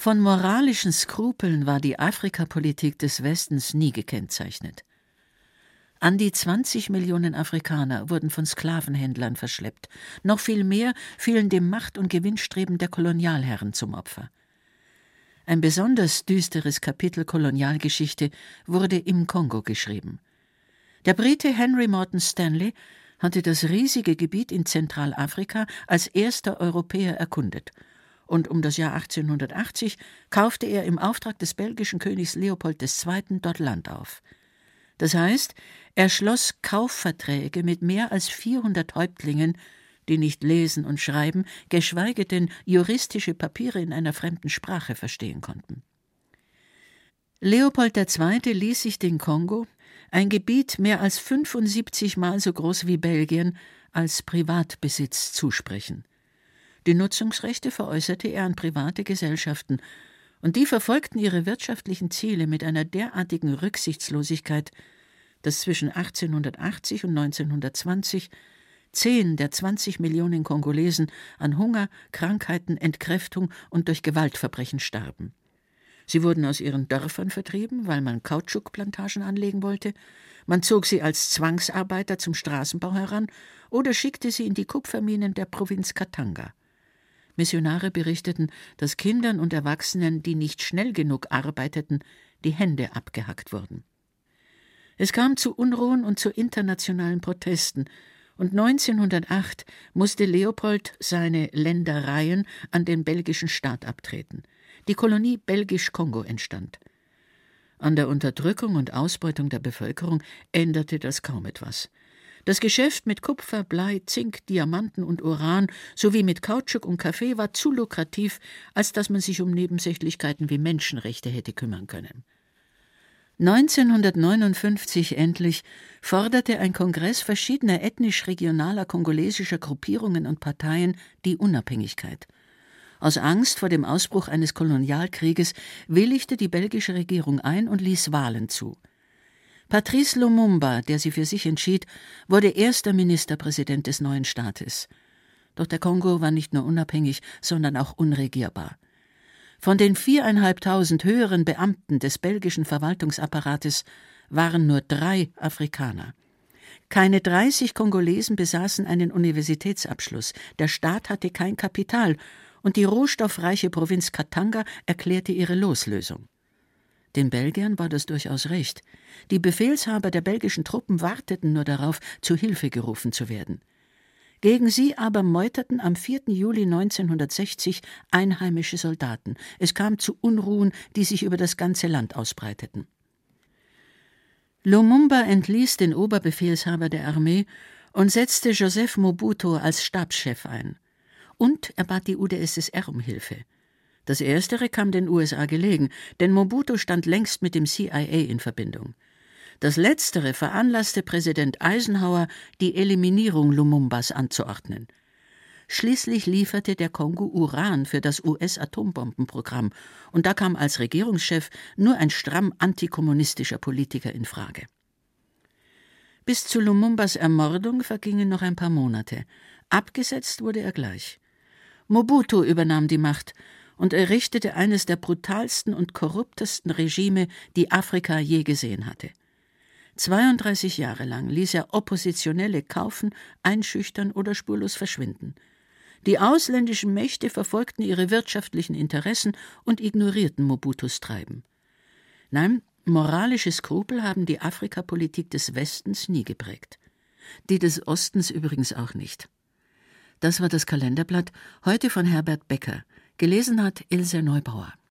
Von moralischen Skrupeln war die Afrikapolitik des Westens nie gekennzeichnet. An die 20 Millionen Afrikaner wurden von Sklavenhändlern verschleppt. Noch viel mehr fielen dem Macht- und Gewinnstreben der Kolonialherren zum Opfer. Ein besonders düsteres Kapitel Kolonialgeschichte wurde im Kongo geschrieben. Der Brite Henry Morton Stanley hatte das riesige Gebiet in Zentralafrika als erster Europäer erkundet. Und um das Jahr 1880 kaufte er im Auftrag des belgischen Königs Leopold II. Dort Land auf. Das heißt, er schloss Kaufverträge mit mehr als 400 Häuptlingen, die nicht lesen und schreiben, geschweige denn juristische Papiere in einer fremden Sprache verstehen konnten. Leopold II. Ließ sich den Kongo, ein Gebiet mehr als 75 Mal so groß wie Belgien, als Privatbesitz zusprechen. Die Nutzungsrechte veräußerte er an private Gesellschaften, und die verfolgten ihre wirtschaftlichen Ziele mit einer derartigen Rücksichtslosigkeit, dass zwischen 1880 und 1920 10 der 20 Millionen Kongolesen an Hunger, Krankheiten, Entkräftung und durch Gewaltverbrechen starben. Sie wurden aus ihren Dörfern vertrieben, weil man Kautschukplantagen anlegen wollte, man zog sie als Zwangsarbeiter zum Straßenbau heran oder schickte sie in die Kupferminen der Provinz Katanga. Missionare berichteten, dass Kindern und Erwachsenen, die nicht schnell genug arbeiteten, die Hände abgehackt wurden. Es kam zu Unruhen und zu internationalen Protesten, und 1908 musste Leopold seine Ländereien an den belgischen Staat abtreten. Die Kolonie Belgisch-Kongo entstand. An der Unterdrückung und Ausbeutung der Bevölkerung änderte das kaum etwas. Das Geschäft mit Kupfer, Blei, Zink, Diamanten und Uran sowie mit Kautschuk und Kaffee war zu lukrativ, als dass man sich um Nebensächlichkeiten wie Menschenrechte hätte kümmern können. 1959 endlich forderte ein Kongress verschiedener ethnisch-regionaler kongolesischer Gruppierungen und Parteien die Unabhängigkeit. Aus Angst vor dem Ausbruch eines Kolonialkrieges willigte die belgische Regierung ein und ließ Wahlen zu. Patrice Lumumba, der sie für sich entschied, wurde erster Ministerpräsident des neuen Staates. Doch der Kongo war nicht nur unabhängig, sondern auch unregierbar. Von den 4.500 höheren Beamten des belgischen Verwaltungsapparates waren nur 3 Afrikaner. Keine 30 Kongolesen besaßen einen Universitätsabschluss, der Staat hatte kein Kapital und die rohstoffreiche Provinz Katanga erklärte ihre Loslösung. Den Belgiern war das durchaus recht. Die Befehlshaber der belgischen Truppen warteten nur darauf, zu Hilfe gerufen zu werden. Gegen sie aber meuterten am 4. Juli 1960 einheimische Soldaten. Es kam zu Unruhen, die sich über das ganze Land ausbreiteten. Lumumba entließ den Oberbefehlshaber der Armee und setzte Joseph Mobutu als Stabschef ein. Und er bat die UdSSR um Hilfe. Das Erstere kam den USA gelegen, denn Mobutu stand längst mit dem CIA in Verbindung. Das Letztere veranlasste Präsident Eisenhower, die Eliminierung Lumumbas anzuordnen. Schließlich lieferte der Kongo Uran für das US-Atombombenprogramm, und da kam als Regierungschef nur ein stramm antikommunistischer Politiker in Frage. Bis zu Lumumbas Ermordung vergingen noch ein paar Monate. Abgesetzt wurde er gleich. Mobutu übernahm die Macht und errichtete eines der brutalsten und korruptesten Regime, die Afrika je gesehen hatte. 32 Jahre lang ließ er Oppositionelle kaufen, einschüchtern oder spurlos verschwinden. Die ausländischen Mächte verfolgten ihre wirtschaftlichen Interessen und ignorierten Mobutus Treiben. Nein, moralische Skrupel haben die Afrikapolitik des Westens nie geprägt. Die des Ostens übrigens auch nicht. Das war das Kalenderblatt, heute von Herbert Becker. Gelesen hat Ilse Neubauer.